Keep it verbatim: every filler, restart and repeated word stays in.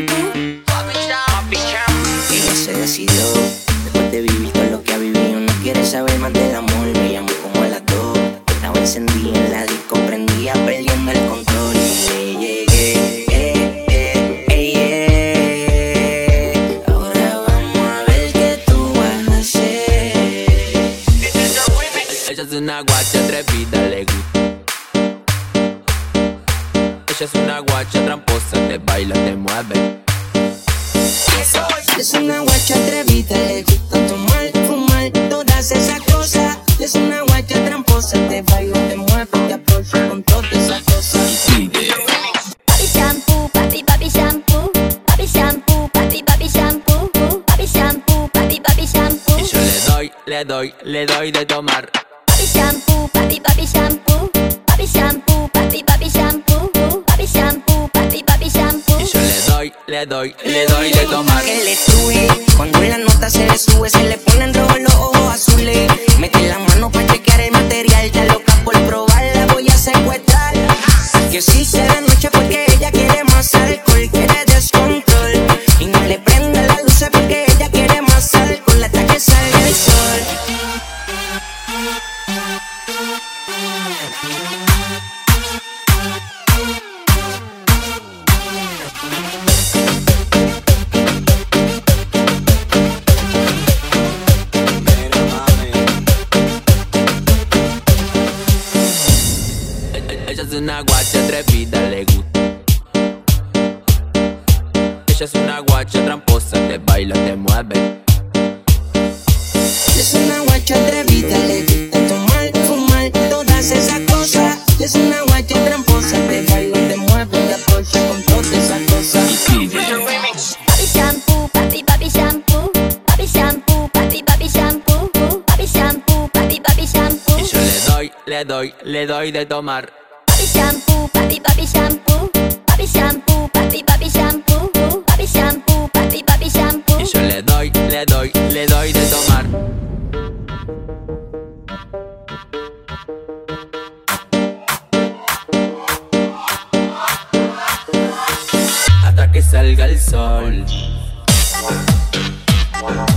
Ella se decidió, después de vivir todo lo que ha vivido, no quiere saber más del amor. Me llamó como a las dos, estaba encendida en la disco, prendía, perdiendo el control. Y le llegué, eh, eh, eh, eh. Ahora vamos a ver qué tú vas a hacer. Ella es una guacha atrevida, le gusta. Ella es una guacha tramposa, te baila, te mueve. Es una guacha atrevida, le gusta tomar, fumar, todas esas cosas. Es una guacha tramposa, te baila, te mueve, te apoya con todas esas cosas. Papi shampoo, papi papi shampoo, papi shampoo, papi papi shampoo, papi shampoo, papi papi shampoo. Y yo le doy, le doy, le doy de tomar. Papi shampoo, papi papi shampoo, papi shampoo, papi papi shampoo, papi shampoo, papi papi shampoo. Y yo le doy, le doy, le doy de tomar. Que le sube, cuando en la nota se le sube, se le ponen rojos los ojos azules. Mete la mano pa' chequear el material, ya loca por probar, la voy a secuestrar. Que si se da noche porque ella quiere más alcohol, quiere descontrol. Y no le prenda la luz porque ella quiere más alcohol hasta que salga el sol. Ella es una guacha atrevida, le gusta. Ella es una guacha tramposa, te baila, te mueve. Es una guacha atrevida, le gusta tomar, fumar, todas esas cosas. Es una guacha tramposa, te baila, te mueve, te apoya con todas esas cosas. Papi shampoo, papi papi shampoo, papi shampoo, papi papi shampoo, papi shampoo, papi papi shampoo. Y yo le doy, le doy, le doy de tomar. Papi shampoo, papi papi shampoo, papi shampoo, papi papi shampoo, papi shampoo, papi papi shampoo. Y yo le doy, le doy, le doy de tomar. Hasta que salga el sol.